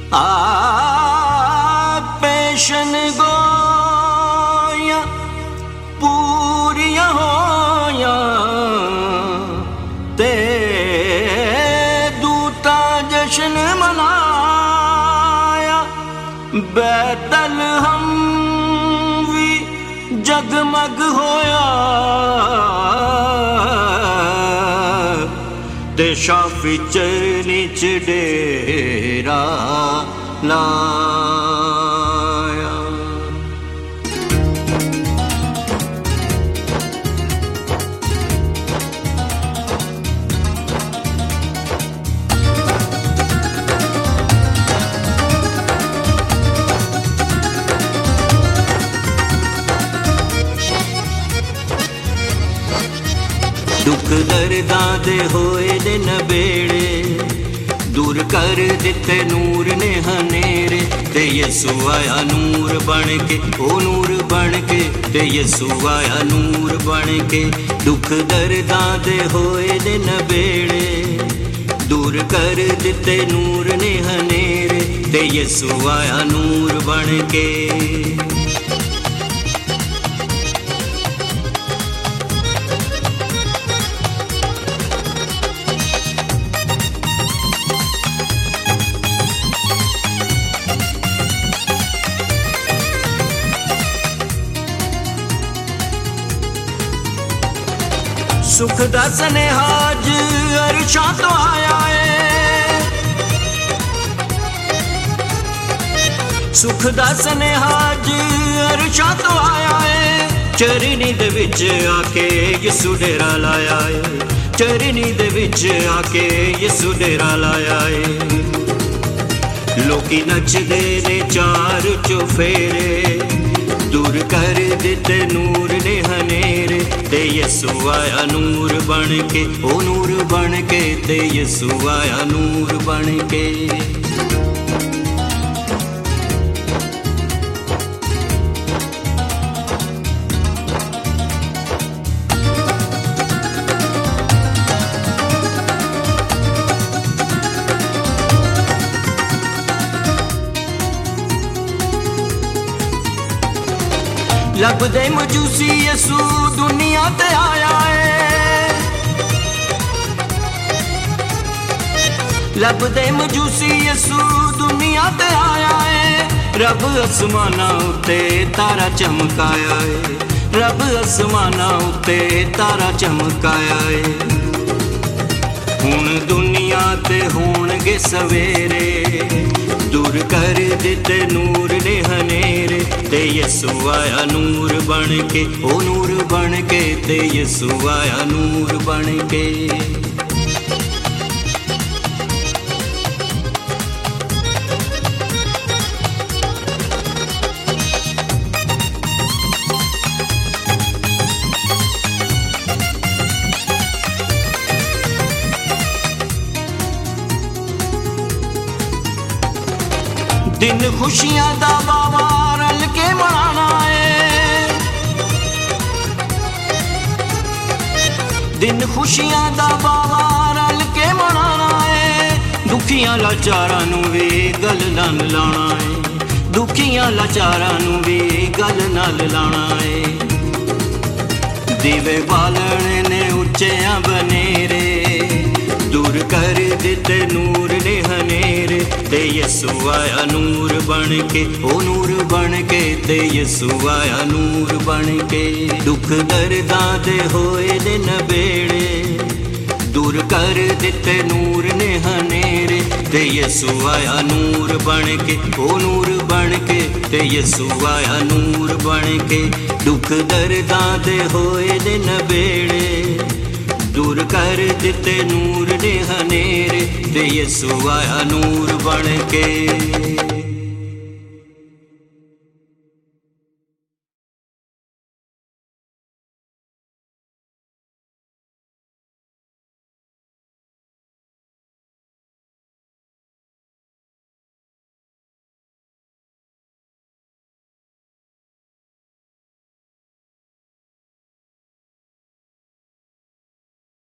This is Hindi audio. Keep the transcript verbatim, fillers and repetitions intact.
आ पेशन गोया पूरिया होया ते दूता जश्न मनाया। बैतल हम भी जगमग होया ते शाफी चरनी च डेरा लाया। दुख दर्दां दे होए दे नबेड़े दूर कर दिते नूर ने हनेरे ते यसु आया नूर बन के, ओ नूर बन के ते यसु आया नूर बन के। दुख दर्दां दे होए दे नबेड़े दूर कर दिते नूर ने हनेरे ते यसु आया नूर बन के। सुख दा सनेहाज अरशा तो आया है, सुख दा सनेहाज अरशा तो आया है। चरनी दे विच आके यसु डेरा लाया है, चरनी दे विच आके यसु डेरा लाया है। लोकी नचदे ने चार चुफेरे दूर कर दिते नूर ने हनेरे ते यसु आया नूर बन के, ओ नूर बन के ते यसु आया नूर बन के। लब दे मजूसी यसु दुनिया ते आया है, लब दे मजूसी यसु दुनिया ते आया है। रब आसमाना उते तारा चमकाया है, रब आसमाना उते तारा चमकाया है। हुण दुनिया ते होणगे सवेरे दूर कर दिते नूर ने हनेरे ते यसु आया नूर बन के, ओ नूर बन के ते यसु आया नूर बन के। दिन खुशियां दा बाबा रल के मनाना है, दिन खुशियां दा बाबा रल के मनाना है। दुखियां लाचारां नूं वी गल नाल लाना है, दुखियां लाचारां नूं वी गल नाल लाना है। दिवे बालण ने उच्चियां बनेरे दूर कर दिते नूर ने हनेरे ते यसु आया नूर बन के, ओ नूर बन के ते यसु आया नूर बन के। दुख दर्दां दे होए दे नबेड़े दूर कर दिते नूर ने हनेरे ते यसु आया नूर बन के, ओ नूर बन के ते यसु आया नूर बन के। दुख दर्दां दे होए दे नबेड़े दूर कर दिते नूर ने हनेरे ते यसु आया नूर बन के।